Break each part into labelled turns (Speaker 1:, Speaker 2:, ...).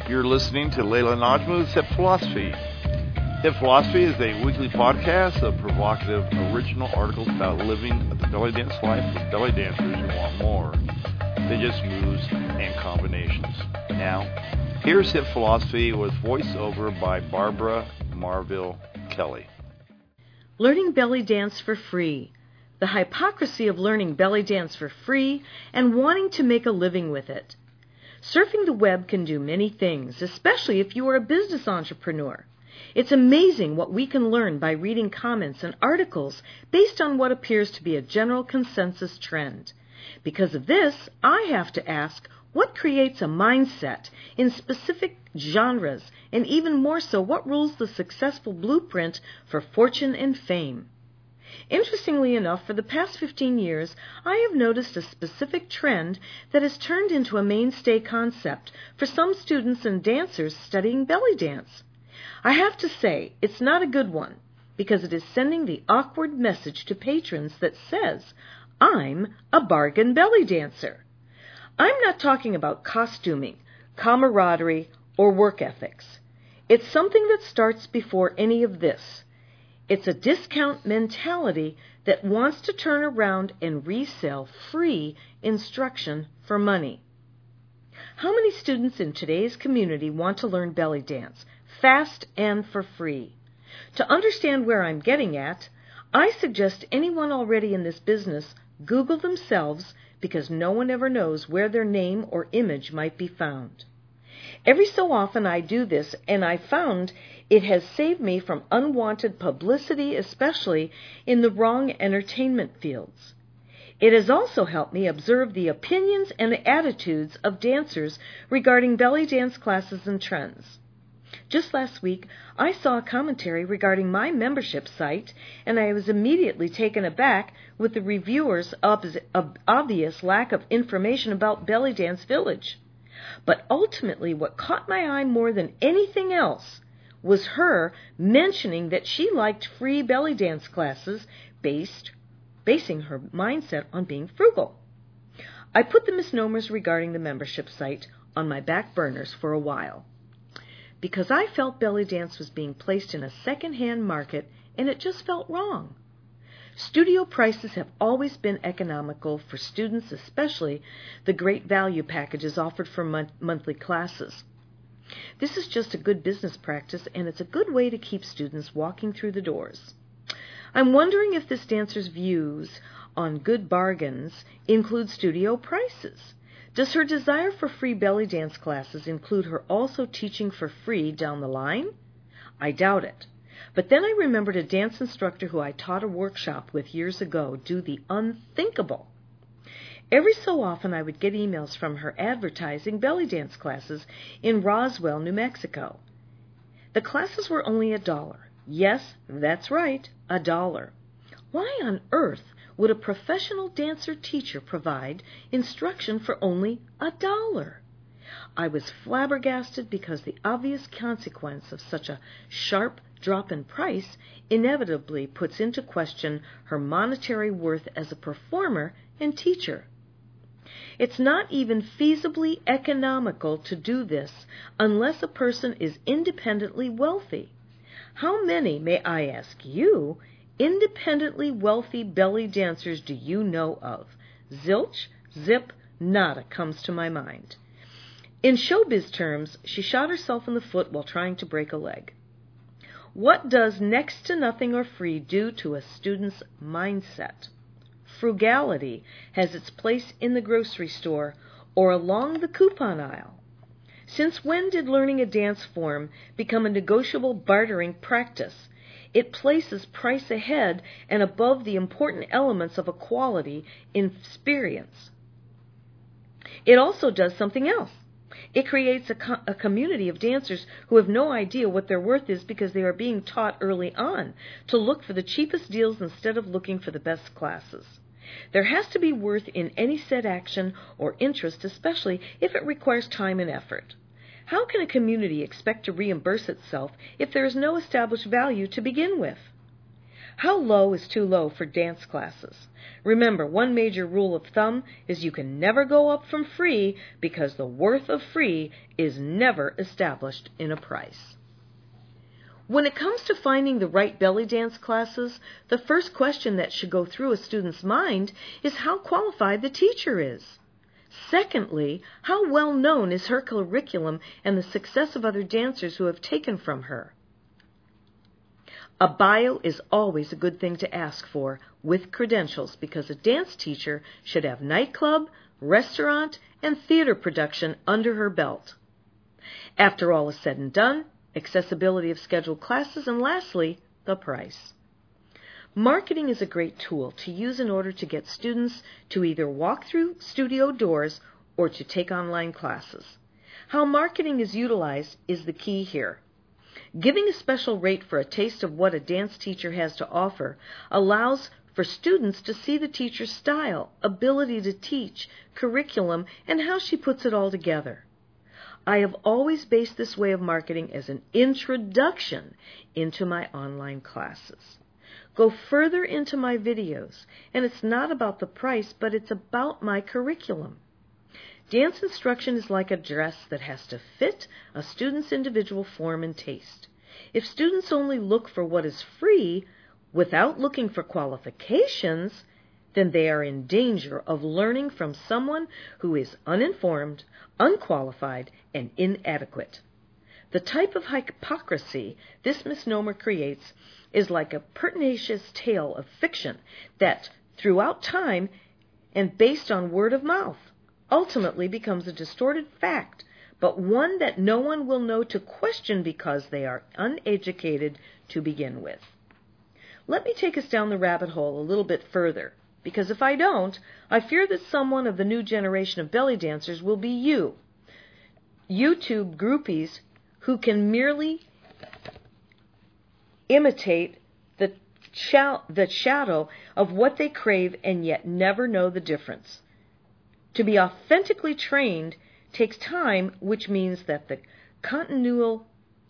Speaker 1: You're listening to Layla Najmu's Hip Philosophy. Hip Philosophy is a weekly podcast of provocative, original articles about living the belly dance life with belly dancers who want more than just moves and combinations. Now, here's Hip Philosophy with voiceover by Barbara Marville Kelly.
Speaker 2: Learning belly dance for free. The hypocrisy of learning belly dance for free and wanting to make a living with it. Surfing the web can do many things, especially if you are a business entrepreneur. It's amazing what we can learn by reading comments and articles based on what appears to be a general consensus trend. Because of this, I have to ask, what creates a mindset in specific genres, and even more so, what rules the successful blueprint for fortune and fame? Interestingly enough, for the past 15 years, I have noticed a specific trend that has turned into a mainstay concept for some students and dancers studying belly dance. I have to say, it's not a good one, because it is sending the awkward message to patrons that says, I'm a bargain belly dancer. I'm not talking about costuming, camaraderie, or work ethics. It's something that starts before any of this. It's a discount mentality that wants to turn around and resell free instruction for money. How many students in today's community want to learn belly dance, fast and for free? To understand where I'm getting at, I suggest anyone already in this business Google themselves, because no one ever knows where their name or image might be found. Every so often I do this, and I found it has saved me from unwanted publicity, especially in the wrong entertainment fields. It has also helped me observe the opinions and attitudes of dancers regarding belly dance classes and trends. Just last week, I saw a commentary regarding my membership site, and I was immediately taken aback with the reviewer's obvious lack of information about Belly Dance Village. But ultimately, what caught my eye more than anything else was her mentioning that she liked free belly dance classes, basing her mindset on being frugal. I put the misnomers regarding the membership site on my back burners for a while, because I felt belly dance was being placed in a second-hand market, and it just felt wrong. Studio prices have always been economical for students, especially the great value packages offered for monthly classes. This is just a good business practice, and it's a good way to keep students walking through the doors. I'm wondering if this dancer's views on good bargains include studio prices. Does her desire for free belly dance classes include her also teaching for free down the line? I doubt it. But then I remembered a dance instructor who I taught a workshop with years ago do the unthinkable. Every so often I would get emails from her advertising belly dance classes in Roswell, New Mexico. The classes were only $1. Yes, that's right, $1. Why on earth would a professional dancer teacher provide instruction for only $1? I was flabbergasted, because the obvious consequence of such a sharp drop in price inevitably puts into question her monetary worth as a performer and teacher. It's not even feasibly economical to do this unless a person is independently wealthy. How many, may I ask you, independently wealthy belly dancers do you know of? Zilch, zip, nada comes to my mind. In showbiz terms, she shot herself in the foot while trying to break a leg. What does next to nothing or free do to a student's mindset? Frugality has its place in the grocery store or along the coupon aisle. Since when did learning a dance form become a negotiable bartering practice? It places price ahead and above the important elements of equality in experience. It also does something else. It creates a community of dancers who have no idea what their worth is, because they are being taught early on to look for the cheapest deals instead of looking for the best classes. There has to be worth in any set action or interest, especially if it requires time and effort. How can a community expect to reimburse itself if there is no established value to begin with? How low is too low for dance classes? Remember, one major rule of thumb is you can never go up from free because the worth of free is never established in a price. When it comes to finding the right belly dance classes, the first question that should go through a student's mind is how qualified the teacher is. Secondly, how well known is her curriculum and the success of other dancers who have taken from her. A bio is always a good thing to ask for with credentials because a dance teacher should have nightclub, restaurant, and theater production under her belt. After all is said and done, accessibility of scheduled classes, and lastly, the price. Marketing is a great tool to use in order to get students to either walk through studio doors or to take online classes. How marketing is utilized is the key here. Giving a special rate for a taste of what a dance teacher has to offer allows for students to see the teacher's style, ability to teach, curriculum, and how she puts it all together. I have always based this way of marketing as an introduction into my online classes. Go further into my videos, and it's not about the price, but it's about my curriculum. Dance instruction is like a dress that has to fit a student's individual form and taste. If students only look for what is free without looking for qualifications, then they are in danger of learning from someone who is uninformed, unqualified, and inadequate. The type of hypocrisy this misnomer creates is like a pertinacious tale of fiction that, throughout time and based on word of mouth, ultimately becomes a distorted fact, but one that no one will know to question because they are uneducated to begin with. Let me take us down the rabbit hole a little bit further, because if I don't, I fear that someone of the new generation of belly dancers will be you, YouTube groupies who can merely imitate the shadow of what they crave and yet never know the difference. To be authentically trained takes time, which means that the continual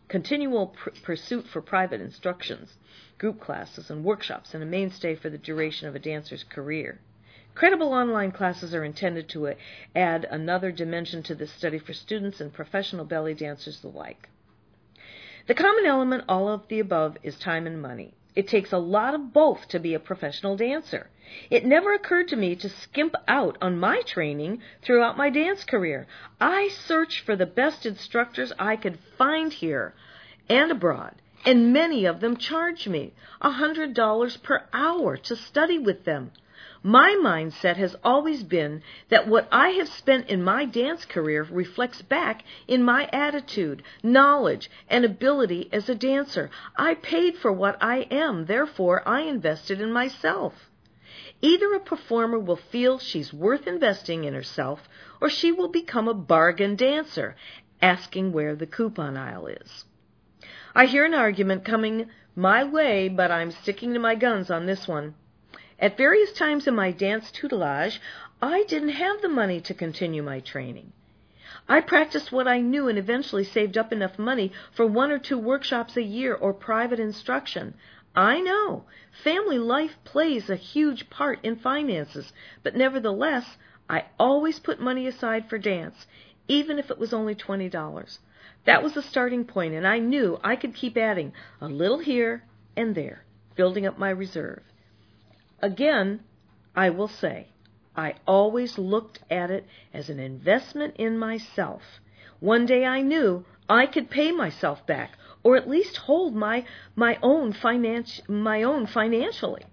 Speaker 2: pursuit for private instructions, group classes, and workshops, and a mainstay for the duration of a dancer's career. Credible online classes are intended to add another dimension to this study for students and professional belly dancers alike. The common element, all of the above, is time and money. It takes a lot of both to be a professional dancer. It never occurred to me to skimp out on my training throughout my dance career. I searched for the best instructors I could find here and abroad, and many of them charged me $100 per hour to study with them. My mindset has always been that what I have spent in my dance career reflects back in my attitude, knowledge, and ability as a dancer. I paid for what I am, therefore I invested in myself. Either a performer will feel she's worth investing in herself, or she will become a bargain dancer, asking where the coupon aisle is. I hear an argument coming my way, but I'm sticking to my guns on this one. At various times in my dance tutelage, I didn't have the money to continue my training. I practiced what I knew and eventually saved up enough money for 1 or 2 workshops a year or private instruction. I know family life plays a huge part in finances, but nevertheless, I always put money aside for dance, even if it was only $20. That was the starting point, and I knew I could keep adding a little here and there, building up my reserve. Again, I will say, I always looked at it as an investment in myself. One day I knew I could pay myself back, or at least hold my own financially.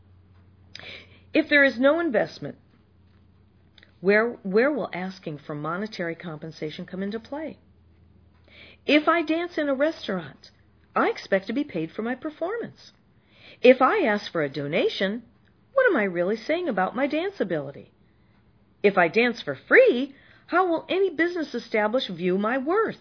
Speaker 2: If there is no investment, where will asking for monetary compensation come into play? If I dance in a restaurant, I expect to be paid for my performance. If I ask for a donation, what am I really saying about my dance ability? If I dance for free, how will any business establishment view my worth?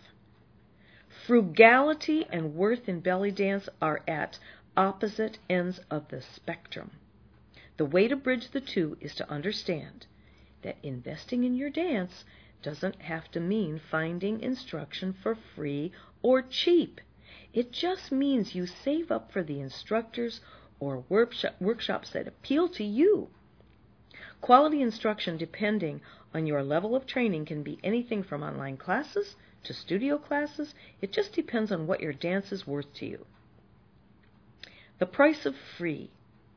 Speaker 2: Frugality and worth in belly dance are at opposite ends of the spectrum. The way to bridge the two is to understand that investing in your dance doesn't have to mean finding instruction for free or cheap. It just means you save up for the instructors or workshops that appeal to you. Quality instruction, depending on your level of training, can be anything from online classes to studio classes. It just depends on what your dance is worth to you. The price of free.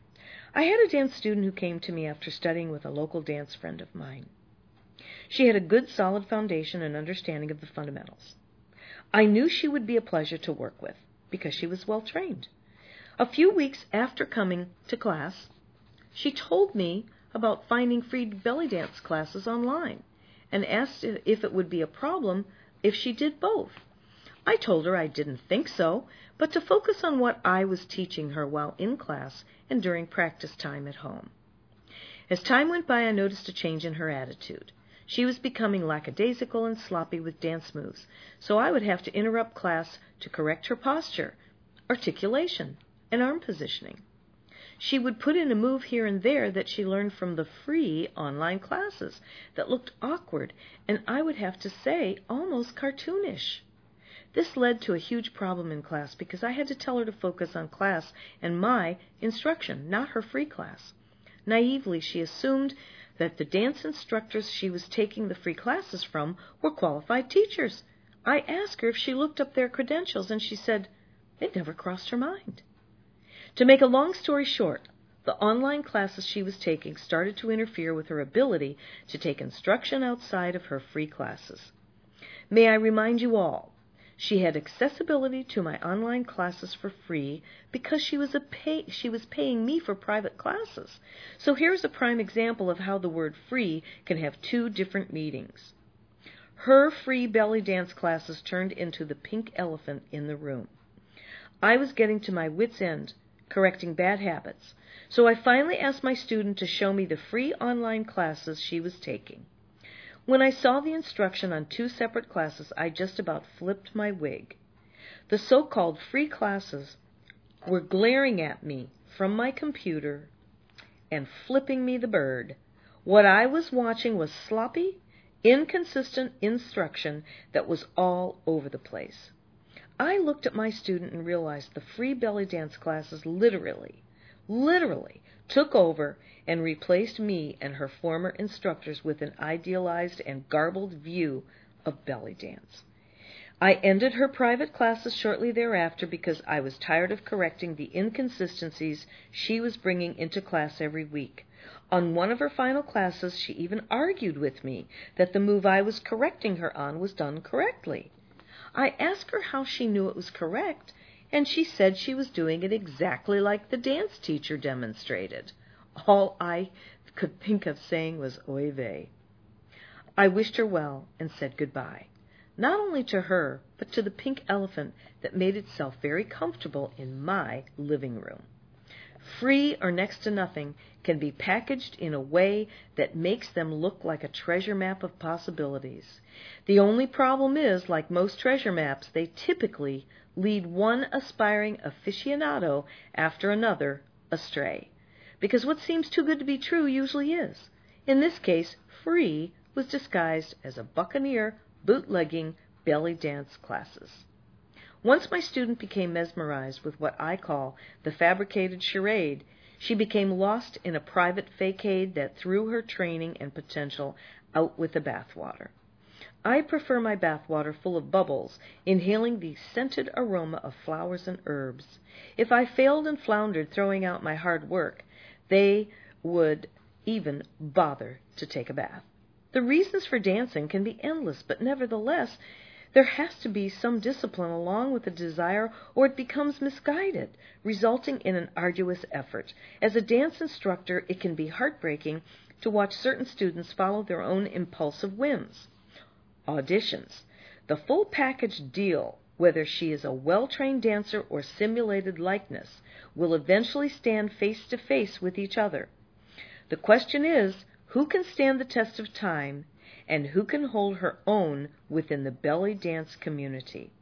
Speaker 2: I had a dance student who came to me after studying with a local dance friend of mine. She had a good, solid foundation and understanding of the fundamentals. I knew she would be a pleasure to work with because she was well trained. A few weeks after coming to class, she told me about finding free belly dance classes online and asked if it would be a problem if she did both. I told her I didn't think so, but to focus on what I was teaching her while in class and during practice time at home. As time went by, I noticed a change in her attitude. She was becoming lackadaisical and sloppy with dance moves, so I would have to interrupt class to correct her posture, articulation, and arm positioning. She would put in a move here and there that she learned from the free online classes that looked awkward, and I would have to say almost cartoonish. This led to a huge problem in class because I had to tell her to focus on class and my instruction, not her free class. Naively, she assumed that the dance instructors she was taking the free classes from were qualified teachers. I asked her if she looked up their credentials, and she said it never crossed her mind. To make a long story short, the online classes she was taking started to interfere with her ability to take instruction outside of her free classes. May I remind you all, she had accessibility to my online classes for free because she was paying me for private classes. So here's a prime example of how the word free can have two different meanings. Her free belly dance classes turned into the pink elephant in the room. I was getting to my wit's end, correcting bad habits, so I finally asked my student to show me the free online classes she was taking. When I saw the instruction on two separate classes, I just about flipped my wig. The so-called free classes were glaring at me from my computer and flipping me the bird. What I was watching was sloppy, inconsistent instruction that was all over the place. I looked at my student and realized the free belly dance classes literally took over and replaced me and her former instructors with an idealized and garbled view of belly dance. I ended her private classes shortly thereafter because I was tired of correcting the inconsistencies she was bringing into class every week. On one of her final classes, she even argued with me that the move I was correcting her on was done correctly. I asked her how she knew it was correct, and she said she was doing it exactly like the dance teacher demonstrated. All I could think of saying was oy vey. I wished her well and said goodbye, not only to her, but to the pink elephant that made itself very comfortable in my living room. Free or next to nothing can be packaged in a way that makes them look like a treasure map of possibilities. The only problem is, like most treasure maps, they typically lead one aspiring aficionado after another astray, because what seems too good to be true usually is. In this case, free was disguised as a buccaneer bootlegging belly dance classes. Once my student became mesmerized with what I call the fabricated charade, she became lost in a private facade that threw her training and potential out with the bathwater. I prefer my bathwater full of bubbles, inhaling the scented aroma of flowers and herbs. If I failed and floundered throwing out my hard work, they would even bother to take a bath. The reasons for dancing can be endless, but nevertheless, there has to be some discipline along with the desire, or it becomes misguided, resulting in an arduous effort. As a dance instructor, it can be heartbreaking to watch certain students follow their own impulsive whims. Auditions. The full package deal, whether she is a well-trained dancer or simulated likeness, will eventually stand face to face with each other. The question is, who can stand the test of time and who can hold her own within the belly dance community?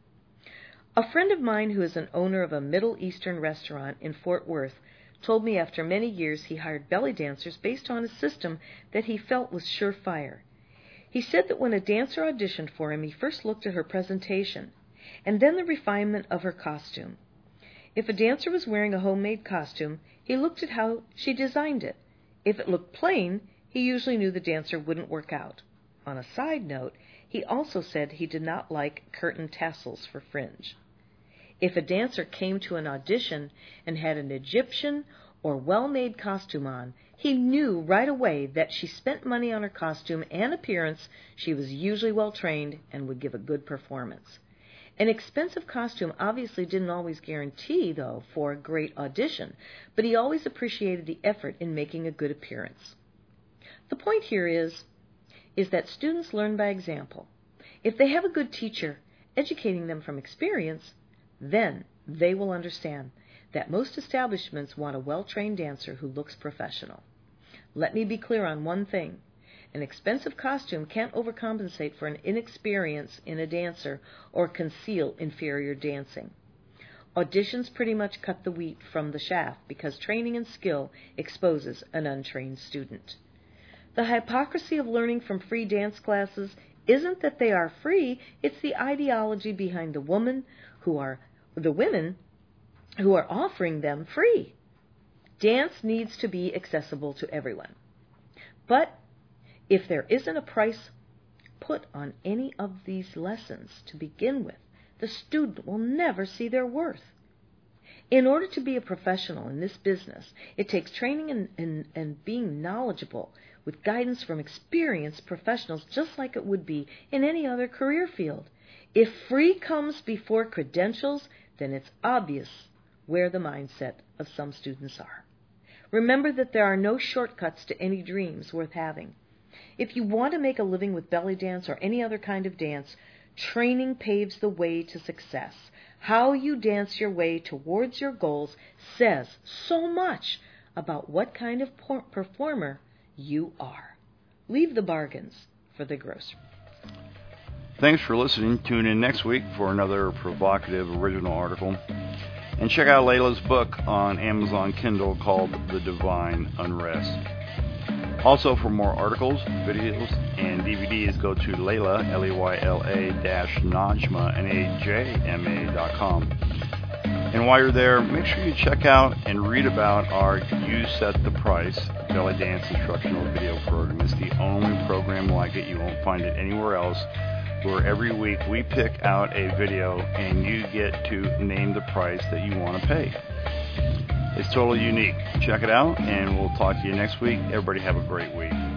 Speaker 2: A friend of mine who is an owner of a Middle Eastern restaurant in Fort Worth told me after many years he hired belly dancers based on a system that he felt was surefire. He said that when a dancer auditioned for him, he first looked at her presentation and then the refinement of her costume. If a dancer was wearing a homemade costume, he looked at how she designed it. If it looked plain, he usually knew the dancer wouldn't work out. On a side note, he also said he did not like curtain tassels for fringe. If a dancer came to an audition and had an Egyptian or well-made costume on, he knew right away that she spent money on her costume and appearance. She was usually well-trained and would give a good performance. An expensive costume obviously didn't always guarantee, though, for a great audition, but he always appreciated the effort in making a good appearance. The point here is that students learn by example. If they have a good teacher educating them from experience, then they will understand that most establishments want a well-trained dancer who looks professional. Let me be clear on one thing. An expensive costume can't overcompensate for an inexperience in a dancer or conceal inferior dancing. Auditions pretty much cut the wheat from the chaff because training and skill exposes an untrained student. The hypocrisy of learning from free dance classes isn't that they are free, it's the ideology behind the women who are offering them free. Dance needs to be accessible to everyone. But if there isn't a price put on any of these lessons to begin with, the student will never see their worth. In order to be a professional in this business, it takes training and being knowledgeable with guidance from experienced professionals, just like it would be in any other career field. If free comes before credentials, then it's obvious where the mindset of some students are. Remember that there are no shortcuts to any dreams worth having. If you want to make a living with belly dance or any other kind of dance, training paves the way to success. How you dance your way towards your goals says so much about what kind of performer you are. Leave the bargains for the grocery.
Speaker 1: Thanks for listening. Tune in next week for another provocative original article. And check out Layla's book on Amazon Kindle called The Divine Unrest. Also, for more articles, videos, and DVDs, go to Layla, Leyla-Najma, Najma.com. And while you're there, make sure you check out and read about our You Set the Price belly dance instructional video program. It's the only program like it. You won't find it anywhere else, where every week we pick out a video and you get to name the price that you want to pay. It's totally unique. Check it out, and we'll talk to you next week. Everybody have a great week.